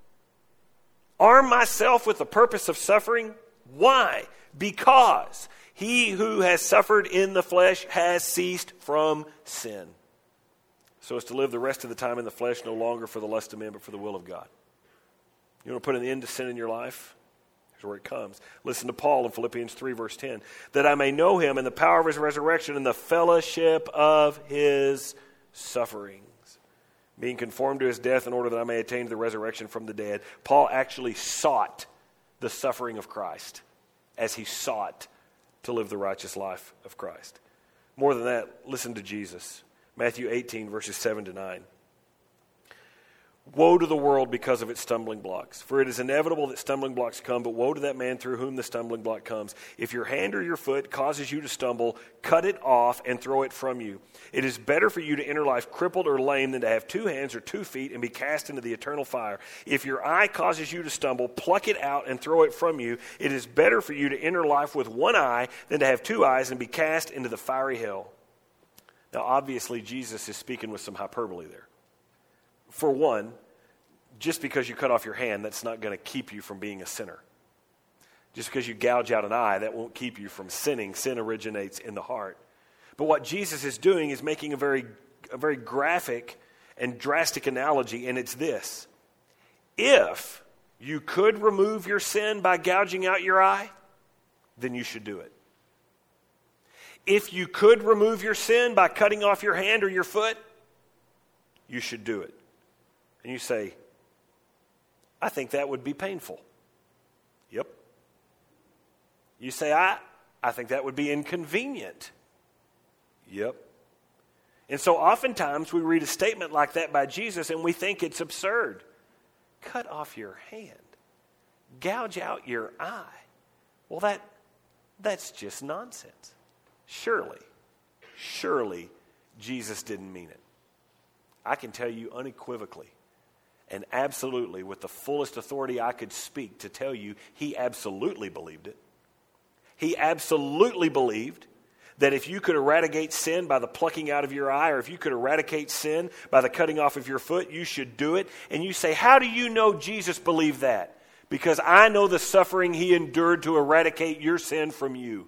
Arm myself with the purpose of suffering? Why? Because he who has suffered in the flesh has ceased from sin. So as to live the rest of the time in the flesh, no longer for the lust of men, but for the will of God. You want to put an end to sin in your life? Where it comes. Listen to Paul in Philippians 3 verse 10. That I may know him and the power of his resurrection and the fellowship of his sufferings, being conformed to his death in order that I may attain to the resurrection from the dead. Paul actually sought the suffering of Christ as he sought to live the righteous life of Christ. More than that, listen to Jesus. Matthew 18 verses 7 to 9. Woe to the world because of its stumbling blocks. For it is inevitable that stumbling blocks come, but woe to that man through whom the stumbling block comes. If your hand or your foot causes you to stumble, cut it off and throw it from you. It is better for you to enter life crippled or lame than to have 2 hands or 2 feet and be cast into the eternal fire. If your eye causes you to stumble, pluck it out and throw it from you. It is better for you to enter life with 1 eye than to have 2 eyes and be cast into the fiery hell. Now, obviously, Jesus is speaking with some hyperbole there. For one, just because you cut off your hand, that's not going to keep you from being a sinner. Just because you gouge out an eye, that won't keep you from sinning. Sin originates in the heart. But what Jesus is doing is making a very graphic and drastic analogy, and it's this. If you could remove your sin by gouging out your eye, then you should do it. If you could remove your sin by cutting off your hand or your foot, you should do it. And you say, I think that would be painful. Yep. You say, I think that would be inconvenient. Yep. And so oftentimes we read a statement like that by Jesus and we think it's absurd. Cut off your hand. Gouge out your eye. Well, that's just nonsense. Surely, Jesus didn't mean it. I can tell you unequivocally, And absolutely, with the fullest authority I could speak to tell you, he absolutely believed it. He absolutely believed that if you could eradicate sin by the plucking out of your eye, or if you could eradicate sin by the cutting off of your foot, you should do it. And you say, how do you know Jesus believed that? Because I know the suffering he endured to eradicate your sin from you.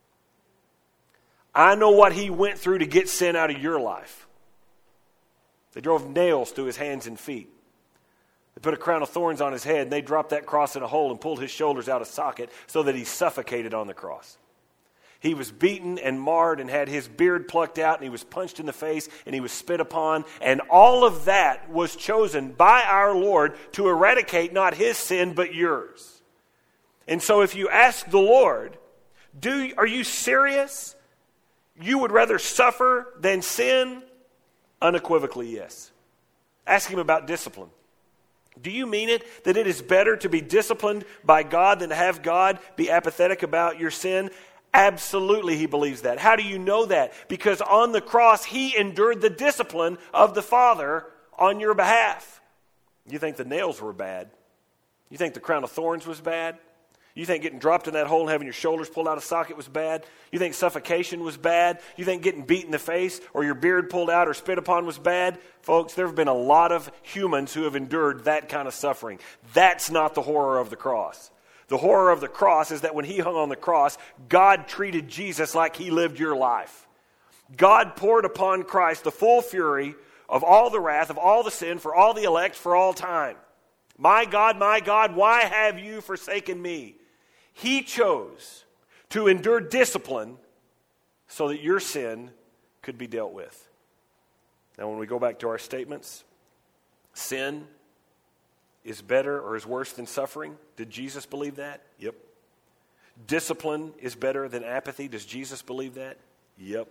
I know what he went through to get sin out of your life. They drove nails through his hands and feet. They put a crown of thorns on his head, and they dropped that cross in a hole and pulled his shoulders out of socket so that he suffocated on the cross. He was beaten and marred and had his beard plucked out, and he was punched in the face, and he was spit upon. And all of that was chosen by our Lord to eradicate not his sin, but yours. And so if you ask the Lord, are you serious? You would rather suffer than sin? Unequivocally, yes. Ask him about discipline. Do you mean it that it is better to be disciplined by God than to have God be apathetic about your sin? Absolutely, he believes that. How do you know that? Because on the cross, he endured the discipline of the Father on your behalf. You think the nails were bad? You think the crown of thorns was bad? You think getting dropped in that hole and having your shoulders pulled out of socket was bad? You think suffocation was bad? You think getting beat in the face or your beard pulled out or spit upon was bad? Folks, there have been a lot of humans who have endured that kind of suffering. That's not the horror of the cross. The horror of the cross is that when he hung on the cross, God treated Jesus like he lived your life. God poured upon Christ the full fury of all the wrath, of all the sin, for all the elect, for all time. My God, why have you forsaken me? He chose to endure discipline so that your sin could be dealt with. Now, when we go back to our statements, sin is better or is worse than suffering. Did Jesus believe that? Yep. Discipline is better than apathy. Does Jesus believe that? Yep.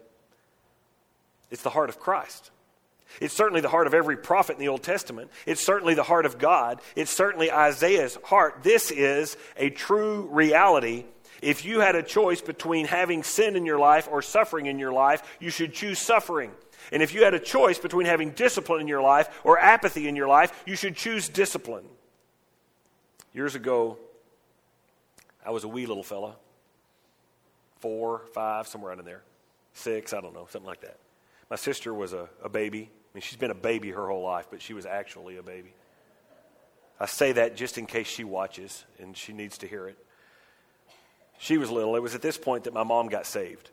It's the heart of Christ. It's certainly the heart of every prophet in the Old Testament. It's certainly the heart of God. It's certainly Isaiah's heart. This is a true reality. If you had a choice between having sin in your life or suffering in your life, you should choose suffering. And if you had a choice between having discipline in your life or apathy in your life, you should choose discipline. Years ago, I was a wee little fella. 4, 5, somewhere out in there. 6, I don't know, something like that. My sister was a baby. I mean, she's been a baby her whole life, but she was actually a baby. I say that just in case she watches and she needs to hear it. She was little. It was at this point that my mom got saved.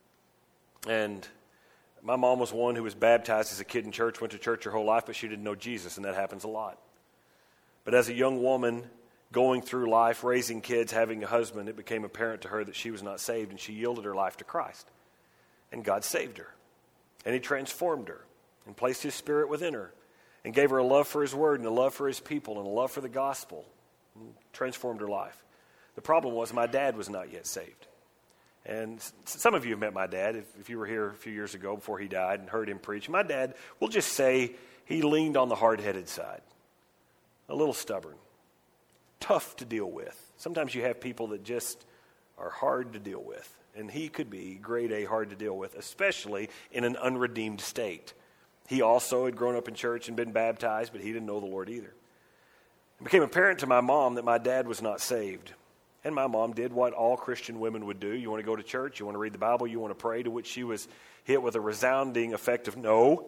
And my mom was one who was baptized as a kid in church, went to church her whole life, but she didn't know Jesus, and that happens a lot. But as a young woman going through life, raising kids, having a husband, it became apparent to her that she was not saved, and she yielded her life to Christ. And God saved her. And he transformed her and placed his Spirit within her and gave her a love for his word and a love for his people and a love for the gospel. And transformed her life. The problem was my dad was not yet saved. And some of you have met my dad, if you were here a few years ago before he died and heard him preach. My dad, we'll just say he leaned on the hard-headed side. A little stubborn. Tough to deal with. Sometimes you have people that just are hard to deal with. And he could be grade A hard to deal with, especially in an unredeemed state. He also had grown up in church and been baptized, but he didn't know the Lord either. It became apparent to my mom that my dad was not saved. And my mom did what all Christian women would do. You want to go to church, you want to read the Bible, you want to pray, to which she was hit with a resounding effect of no,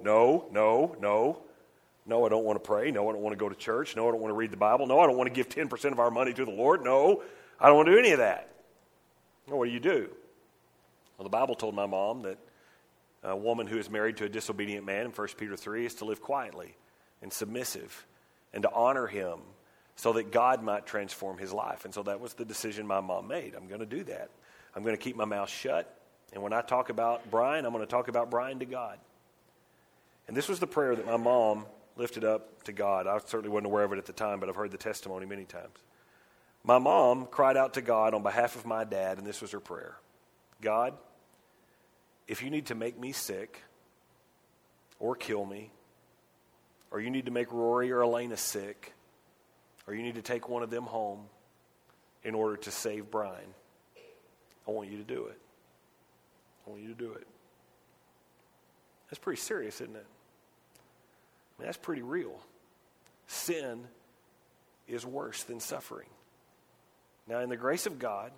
I don't want to pray. No, I don't want to go to church. No, I don't want to read the Bible. No, I don't want to give 10% of our money to the Lord. No, I don't want to do any of that. Well, what do you do? Well, the Bible told my mom that a woman who is married to a disobedient man in 1 Peter 3 is to live quietly and submissive and to honor him so that God might transform his life. And so that was the decision my mom made. I'm going to do that. I'm going to keep my mouth shut. And when I talk about Brian, I'm going to talk about Brian to God. And this was the prayer that my mom lifted up to God. I certainly wasn't aware of it at the time, but I've heard the testimony many times. My mom cried out to God on behalf of my dad, and this was her prayer. God, if you need to make me sick or kill me, or you need to make Rory or Elena sick, or you need to take one of them home in order to save Brian, I want you to do it. I want you to do it. That's pretty serious, isn't it? I mean, that's pretty real. sin is worse than suffering. Now, in the grace of God,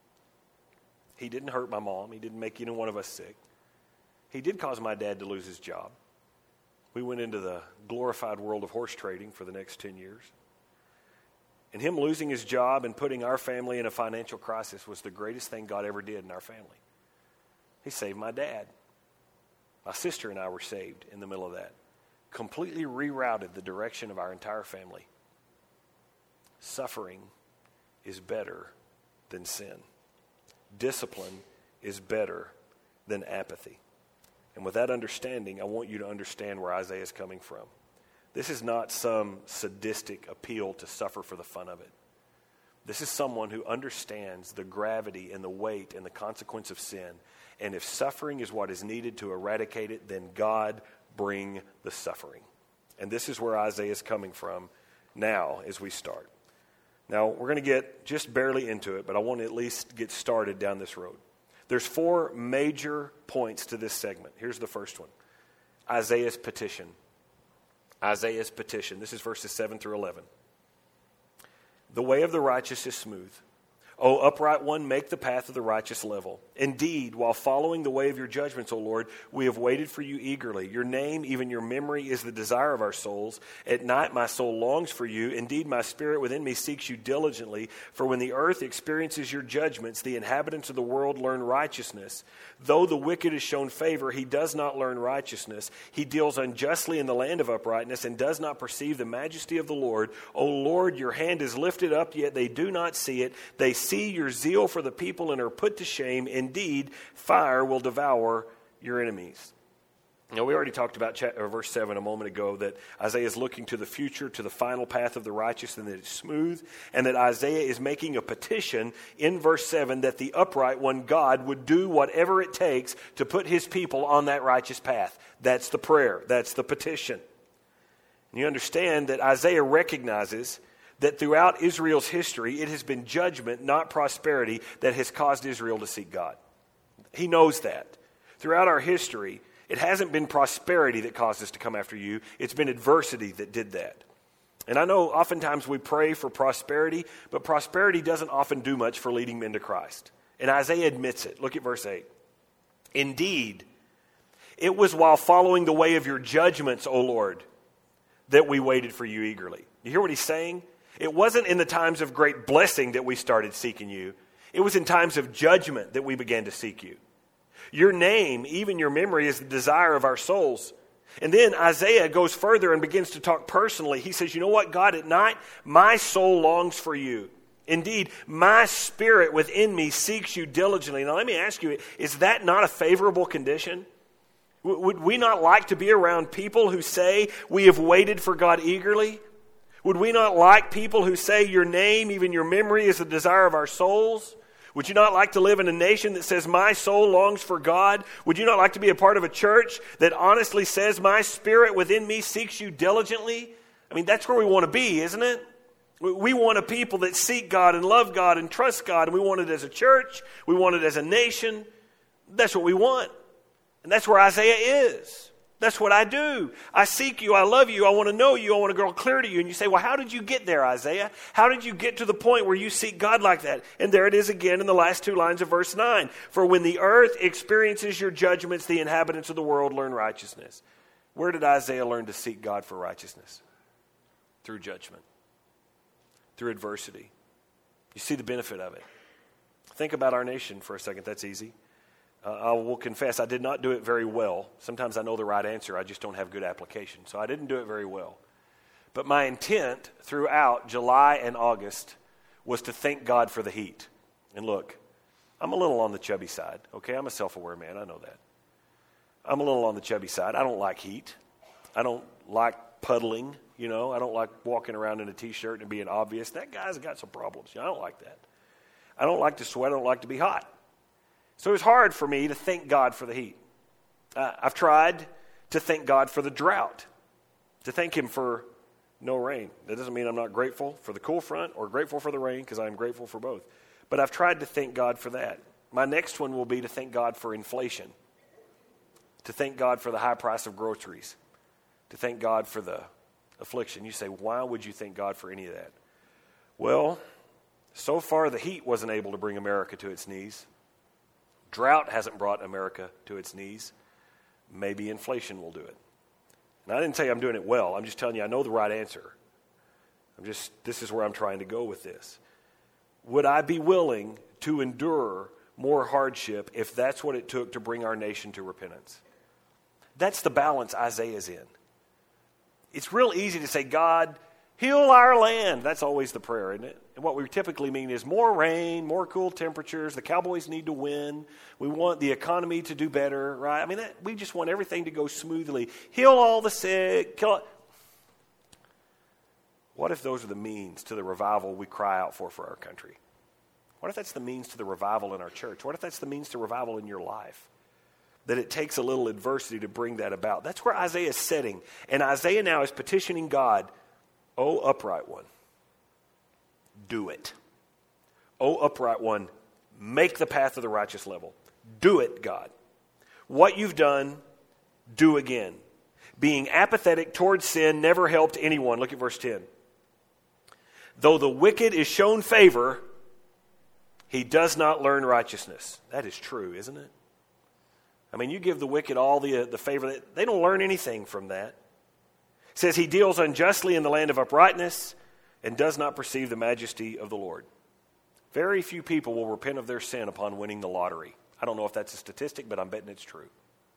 he didn't hurt my mom. He didn't make either one of us sick. He did cause my dad to lose his job. We went into the glorified world of horse trading for the next 10 years. And him losing his job and putting our family in a financial crisis was the greatest thing God ever did in our family. He saved my dad. My sister and I were saved in the middle of that. Completely rerouted the direction of our entire family. Suffering is better than sin. Discipline is better than apathy. And with that understanding, I want you to understand where Isaiah is coming from. This is not some sadistic appeal to suffer for the fun of it. This is someone who understands the gravity and the weight and the consequence of sin. And if suffering is what is needed to eradicate it, then God bring the suffering. And this is where Isaiah is coming from now as we start. Now, we're going to get just barely into it, but I want to at least get started down this road. There's 4 major points to this segment. Here's the first one. Isaiah's petition. Isaiah's petition. This is verses 7 through 11. The way of the righteous is smooth. O upright one, make the path of the righteous level. Indeed, while following the way of your judgments, O Lord, we have waited for you eagerly. Your name, even your memory, is the desire of our souls. At night my soul longs for you. Indeed, my spirit within me seeks you diligently. For when the earth experiences your judgments, the inhabitants of the world learn righteousness. Though the wicked is shown favor, he does not learn righteousness. He deals unjustly in the land of uprightness and does not perceive the majesty of the Lord. O Lord, your hand is lifted up, yet they do not see it. They see your zeal for the people and are put to shame. Indeed, fire will devour your enemies. Now, we already talked about verse 7 a moment ago, that Isaiah is looking to the future, to the final path of the righteous, and that it's smooth, and that Isaiah is making a petition in verse 7 that the upright one, God, would do whatever it takes to put his people on that righteous path. That's the prayer. That's the petition. And you understand that Isaiah recognizes that throughout Israel's history, it has been judgment, not prosperity, that has caused Israel to seek God. He knows that. Throughout our history, it hasn't been prosperity that caused us to come after you. It's been adversity that did that. And I know oftentimes we pray for prosperity, but prosperity doesn't often do much for leading men to Christ. And Isaiah admits it. Look at verse 8. Indeed, it was while following the way of your judgments, O Lord, that we waited for you eagerly. You hear what he's saying? It wasn't in the times of great blessing that we started seeking you. It was in times of judgment that we began to seek you. Your name, even your memory, is the desire of our souls. And then Isaiah goes further and begins to talk personally. He says, you know what, God, at night, my soul longs for you. Indeed, my spirit within me seeks you diligently. Now, let me ask you, is that not a favorable condition? Would we not like to be around people who say we have waited for God eagerly? Would we not like people who say your name, even your memory, is the desire of our souls? Would you not like to live in a nation that says my soul longs for God? Would you not like to be a part of a church that honestly says my spirit within me seeks you diligently? I mean, that's where we want to be, isn't it? We want a people that seek God and love God and trust God. And we want it as a church. We want it as a nation. That's what we want. And that's where Isaiah is. That's what I do. I seek you. I love you. I want to know you. I want to grow clear to you. And you say, well, how did you get there, Isaiah? How did you get to the point where you seek God like that? And there it is again in the last 2 lines of verse 9. For when the earth experiences your judgments, the inhabitants of the world learn righteousness. Where did Isaiah learn to seek God for righteousness? Through judgment. Through adversity. You see the benefit of it. Think about our nation for a second. That's easy. I will confess I did not do it very well. Sometimes I know the right answer. I just don't have good application. So I didn't do it very well. But my intent throughout July and August was to thank God for the heat. And look, I'm a little on the chubby side. Okay, I'm a self-aware man. I know that. I'm a little on the chubby side. I don't like heat. I don't like puddling. You know, I don't like walking around in a T-shirt and being obvious. That guy's got some problems. I don't like that. I don't like to sweat. I don't like to be hot. So it was hard for me to thank God for the heat. I've tried to thank God for the drought, to thank him for no rain. That doesn't mean I'm not grateful for the cool front or grateful for the rain, because I'm grateful for both. But I've tried to thank God for that. My next one will be to thank God for inflation, to thank God for the high price of groceries, to thank God for the affliction. You say, why would you thank God for any of that? Well, so far the heat wasn't able to bring America to its knees. Drought hasn't brought America to its knees. Maybe inflation will do it. And I didn't tell you I'm doing it well. I'm just telling you I know the right answer. This is where I'm trying to go with this. Would I be willing to endure more hardship if that's what it took to bring our nation to repentance? That's the balance Isaiah's in. It's real easy to say, God, heal our land. That's always the prayer, isn't it? And what we typically mean is more rain, more cool temperatures. The Cowboys need to win. We want the economy to do better, right? I mean, we just want everything to go smoothly. Heal all the sick. What if those are the means to the revival we cry out for our country? What if that's the means to the revival in our church? What if that's the means to revival in your life? That it takes a little adversity to bring that about. That's where Isaiah is setting. And Isaiah now is petitioning God, O upright one, do it. O upright one, make the path of the righteous level. Do it, God. What you've done, do again. Being apathetic towards sin never helped anyone. Look at verse 10. Though the wicked is shown favor, he does not learn righteousness. That is true, isn't it? I mean, you give the wicked all the favor. They don't learn anything from that. It says he deals unjustly in the land of uprightness and does not perceive the majesty of the Lord. Very few people will repent of their sin upon winning the lottery. I don't know if that's a statistic, but I'm betting it's true.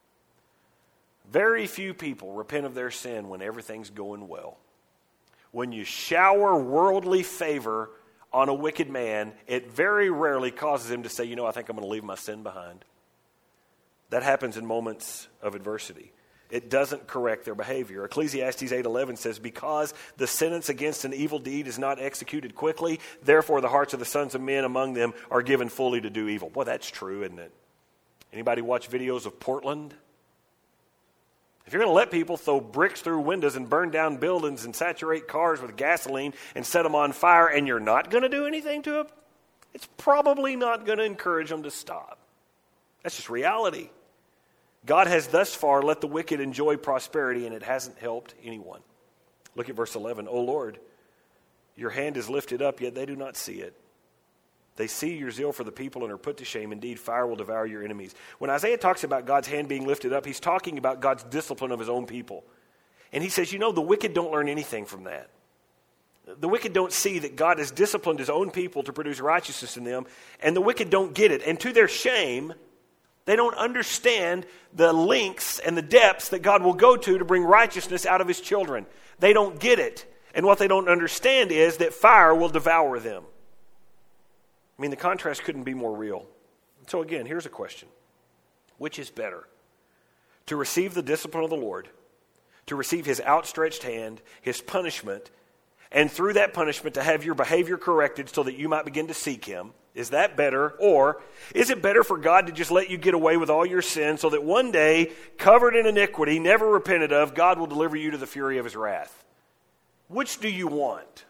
Very few people repent of their sin when everything's going well. When you shower worldly favor on a wicked man, it very rarely causes him to say, I think I'm going to leave my sin behind. That happens in moments of adversity. It doesn't correct their behavior. Ecclesiastes 8:11 says, because the sentence against an evil deed is not executed quickly, therefore the hearts of the sons of men among them are given fully to do evil. Boy, that's true, isn't it? Anybody watch videos of Portland? If you're going to let people throw bricks through windows and burn down buildings and saturate cars with gasoline and set them on fire and you're not going to do anything to them, it's probably not going to encourage them to stop. That's just reality. God has thus far let the wicked enjoy prosperity, and it hasn't helped anyone. Look at verse 11. O Lord, your hand is lifted up, yet they do not see it. They see your zeal for the people and are put to shame. Indeed, fire will devour your enemies. When Isaiah talks about God's hand being lifted up, he's talking about God's discipline of his own people. And he says, the wicked don't learn anything from that. The wicked don't see that God has disciplined his own people to produce righteousness in them, and the wicked don't get it. And to their shame, they don't understand the lengths and the depths that God will go to bring righteousness out of his children. They don't get it. And what they don't understand is that fire will devour them. I mean, the contrast couldn't be more real. So again, here's a question. Which is better? To receive the discipline of the Lord, to receive his outstretched hand, his punishment, and through that punishment to have your behavior corrected so that you might begin to seek him? Is that better? Or is it better for God to just let you get away with all your sin so that one day, covered in iniquity, never repented of, God will deliver you to the fury of his wrath? Which do you want?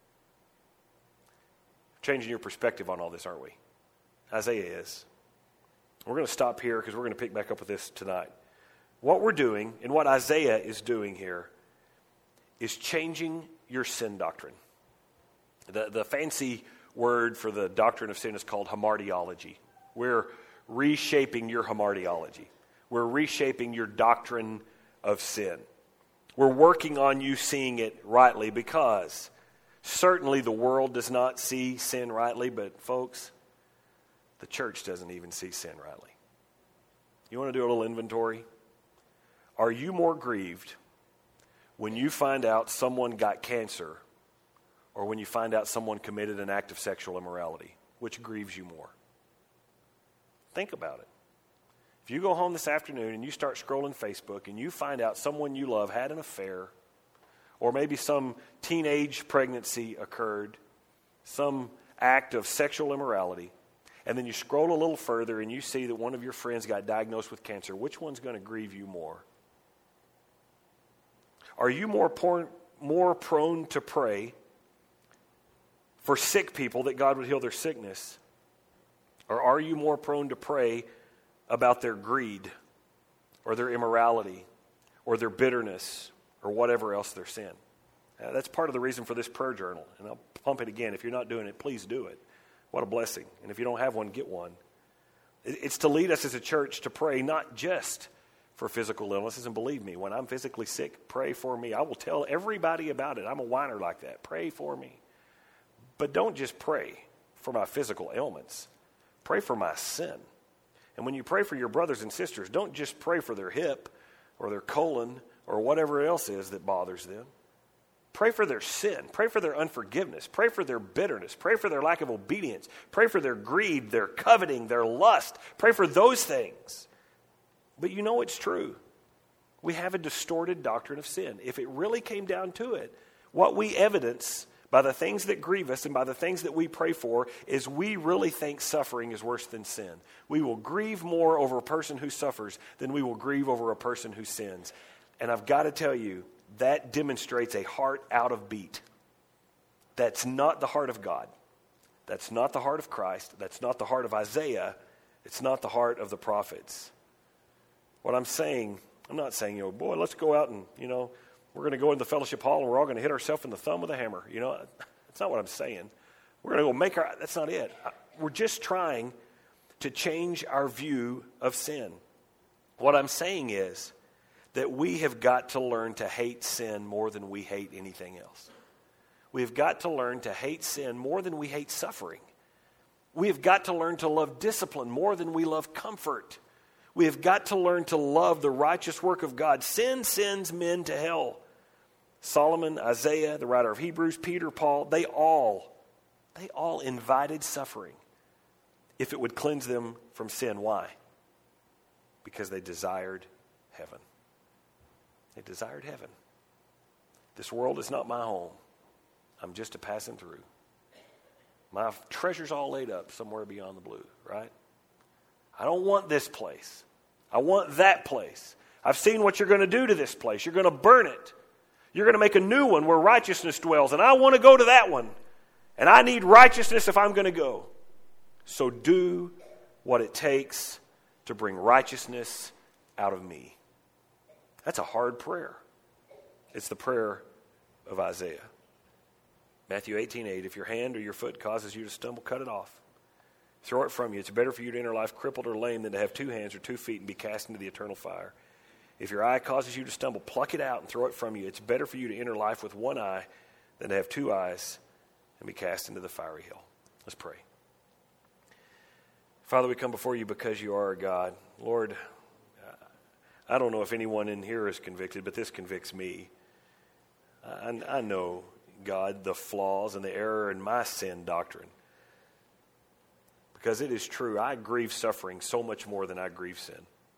Changing your perspective on all this, aren't we? Isaiah is. We're going to stop here because we're going to pick back up with this tonight. What we're doing and what Isaiah is doing here is changing your sin doctrine. The fancy word for the doctrine of sin is called hamartiology. We're reshaping your hamartiology. We're reshaping your doctrine of sin. We're working on you seeing it rightly because certainly the world does not see sin rightly, but folks, the church doesn't even see sin rightly. You want to do a little inventory? Are you more grieved when you find out someone got cancer or when you find out someone committed an act of sexual immorality? Which grieves you more? Think about it. If you go home this afternoon and you start scrolling Facebook and you find out someone you love had an affair, or maybe some teenage pregnancy occurred, some act of sexual immorality, and then you scroll a little further and you see that one of your friends got diagnosed with cancer, which one's going to grieve you more? Are you more prone to pray for sick people that God would heal their sickness? Or are you more prone to pray about their greed or their immorality or their bitterness or whatever else their sin? That's part of the reason for this prayer journal. And I'll pump it again. If you're not doing it, please do it. What a blessing. And if you don't have one, get one. It's to lead us as a church to pray not just for physical illnesses. And believe me, when I'm physically sick, pray for me. I will tell everybody about it. I'm a whiner like that. Pray for me. But don't just pray for my physical ailments. Pray for my sin. And when you pray for your brothers and sisters, don't just pray for their hip or their colon or whatever else is that bothers them. Pray for their sin. Pray for their unforgiveness. Pray for their bitterness. Pray for their lack of obedience. Pray for their greed, their coveting, their lust. Pray for those things. But you know it's true. We have a distorted doctrine of sin. If it really came down to it, what we evidence by the things that grieve us and by the things that we pray for is we really think suffering is worse than sin. We will grieve more over a person who suffers than we will grieve over a person who sins. And I've got to tell you, that demonstrates a heart out of beat. That's not the heart of God. That's not the heart of Christ. That's not the heart of Isaiah. It's not the heart of the prophets. What I'm saying, I'm not saying, boy, let's go out and, we're going to go in the fellowship hall and we're all going to hit ourselves in the thumb with a hammer. That's not what I'm saying. We're going to go that's not it. We're just trying to change our view of sin. What I'm saying is that we have got to learn to hate sin more than we hate anything else. We've got to learn to hate sin more than we hate suffering. We have got to learn to love discipline more than we love comfort. We have got to learn to love the righteous work of God. Sin sends men to hell. Solomon, Isaiah, the writer of Hebrews, Peter, Paul, they all invited suffering if it would cleanse them from sin. Why? Because they desired heaven. They desired heaven. This world is not my home. I'm just a passing through. My treasure's all laid up somewhere beyond the blue, right? I don't want this place. I want that place. I've seen what you're going to do to this place. You're going to burn it. You're going to make a new one where righteousness dwells, and I want to go to that one. And I need righteousness if I'm going to go. So do what it takes to bring righteousness out of me. That's a hard prayer. It's the prayer of Isaiah. Matthew 18:8, if your hand or your foot causes you to stumble, cut it off. Throw it from you. It's better for you to enter life crippled or lame than to have 2 hands or 2 feet and be cast into the eternal fire. If your eye causes you to stumble, pluck it out and throw it from you. It's better for you to enter life with 1 eye than to have 2 eyes and be cast into the fiery hell. Let's pray. Father, we come before you because you are a God. Lord, I don't know if anyone in here is convicted, but this convicts me. I know, God, the flaws and the error in my sin doctrine. Because it is true, I grieve suffering so much more than I grieve sin.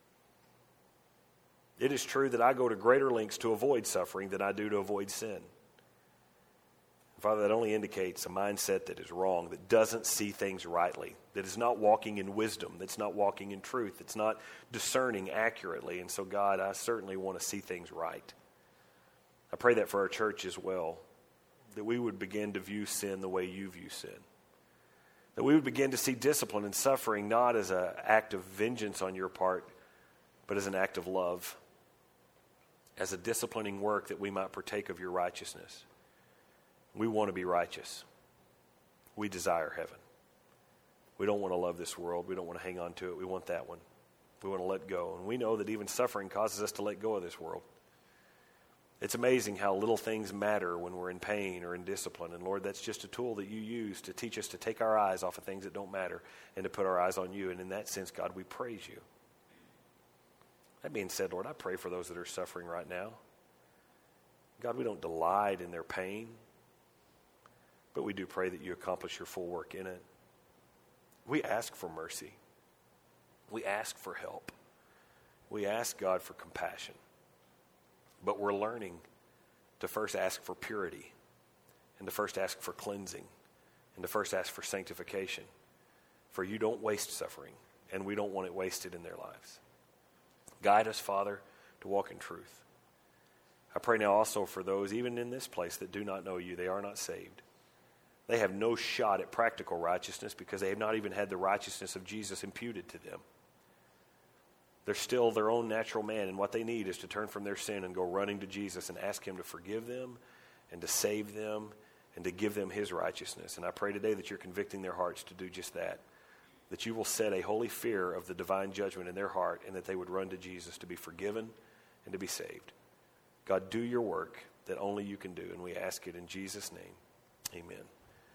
It is true that I go to greater lengths to avoid suffering than I do to avoid sin. Father, that only indicates a mindset that is wrong, that doesn't see things rightly, that is not walking in wisdom, that's not walking in truth, that's not discerning accurately. And so, God, I certainly want to see things right. I pray that for our church as well, that we would begin to view sin the way you view sin. That we would begin to see discipline and suffering not as an act of vengeance on your part, but as an act of love, as a disciplining work that we might partake of your righteousness. We want to be righteous. We desire heaven. We don't want to love this world. We don't want to hang on to it. We want that one. We want to let go. And we know that even suffering causes us to let go of this world. It's amazing how little things matter when we're in pain or in discipline. And Lord, that's just a tool that you use to teach us to take our eyes off of things that don't matter and to put our eyes on you. And in that sense, God, we praise you. That being said, Lord, I pray for those that are suffering right now. God, we don't delight in their pain, but we do pray that you accomplish your full work in it. We ask for mercy. We ask for help. We ask, God, for compassion. But we're learning to first ask for purity, and to first ask for cleansing, and to first ask for sanctification. For you don't waste suffering, and we don't want it wasted in their lives. Guide us, Father, to walk in truth. I pray now also for those, even in this place, that do not know you. They are not saved. They have no shot at practical righteousness because they have not even had the righteousness of Jesus imputed to them. They're still their own natural man, and what they need is to turn from their sin and go running to Jesus and ask him to forgive them and to save them and to give them his righteousness. And I pray today that you're convicting their hearts to do just that you will set a holy fear of the divine judgment in their heart, and that they would run to Jesus to be forgiven and to be saved. God, do your work that only you can do, and we ask it in Jesus' name. Amen.